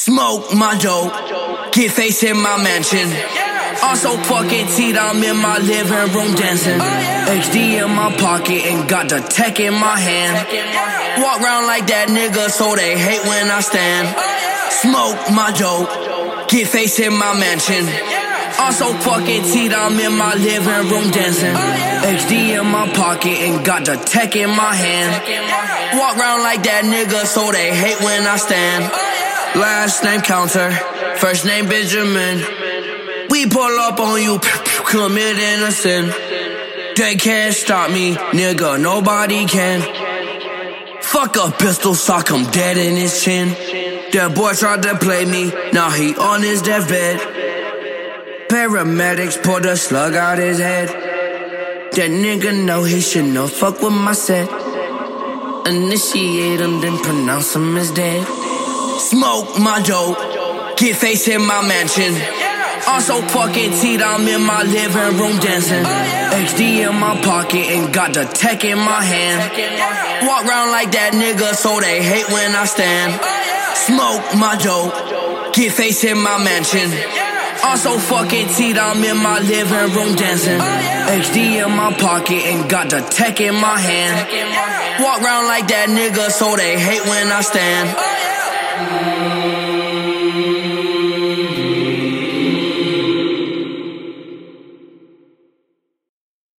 Smoke my dope, get face in my mansion. Also fucking teeth, I'm in my living room dancing. HD in my pocket and got the tech in my hand. Walk around like that nigga so they hate when I stand. Smoke my dope, get face in my mansion. Also fucking teeth, I'm in my living room dancing. HD in my pocket and got the tech in my hand. Walk around like that nigga so they hate when I stand. Last name Counter, first name Benjamin. We pull up on you, committing a sin. They can't stop me, nigga, nobody can. Fuck a pistol, sock him dead in his chin. That boy tried to play me, now he on his deathbed. Paramedics pulled a slug out his head. That nigga know he should know, fuck with my set. Initiate him, then pronounce him as dead. Smoke my dope, get face in my mansion. Also fucking teeth, I'm in my living room dancing. HD in my pocket and got the tech in my hand. Walk around like that nigga so they hate when I stand. Smoke my dope, get face in my mansion. Also fucking teeth, I'm in my living room dancing. HD in my pocket and got the tech in my hand. Walk around like that nigga so they hate when I stand.